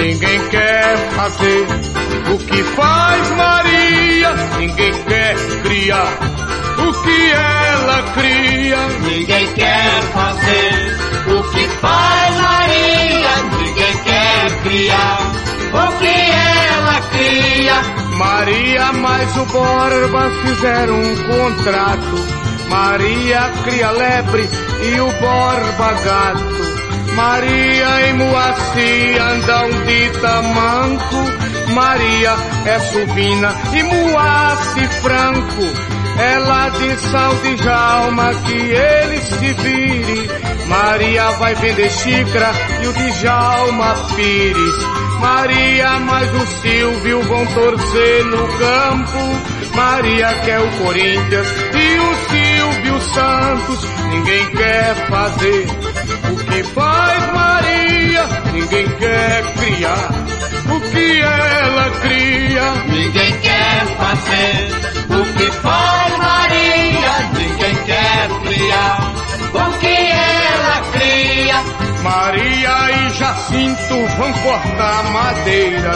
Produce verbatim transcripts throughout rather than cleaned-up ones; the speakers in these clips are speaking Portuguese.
ninguém quer fazer o que faz Maria. Ninguém quer criar o que ela cria. Ninguém quer fazer o que faz Maria. Ninguém quer criar o que ela cria. Maria mais o Borba fizeram um contrato. Maria cria lebre e o Borba gato. Maria e Moacir andam de tamanco. Maria é subina e Moacir franco. Ela de sal de Djalma que ele se vire. Maria vai vender xícara e o Djalma pires. Maria mais o Silvio vão torcer no campo. Maria quer o Corinthians e o Silvio Santos. Ninguém quer fazer o que faz Maria. Ninguém quer criar o que ela cria. Ninguém quer fazer o que faz Maria. Ninguém quer criar o que ela cria. Maria e Jacinto vão cortar madeira.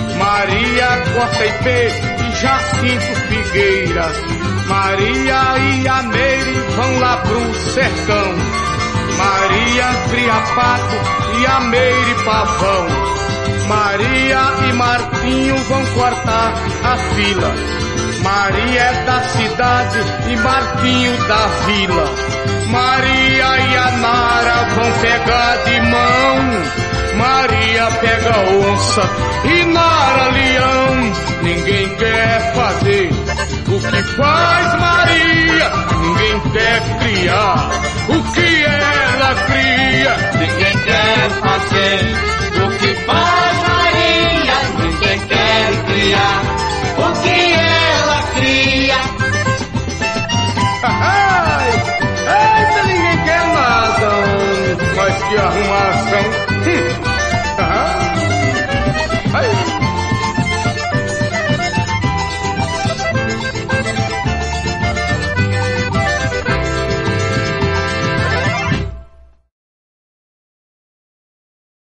Maria corta ipê e Jacinto figueira. Maria e a Meire vão lá pro sertão. Maria cria pato e a Meire pavão. Maria e Martinho vão cortar a fila. Maria é da cidade e Martinho da vila. Maria e a Nara vão pegar de mão. Maria pega onça e Nara leão. Ninguém quer fazer o que faz Maria. Ninguém quer criar o que ela cria. Ninguém quer fazer o que faz Maria. Ninguém quer criar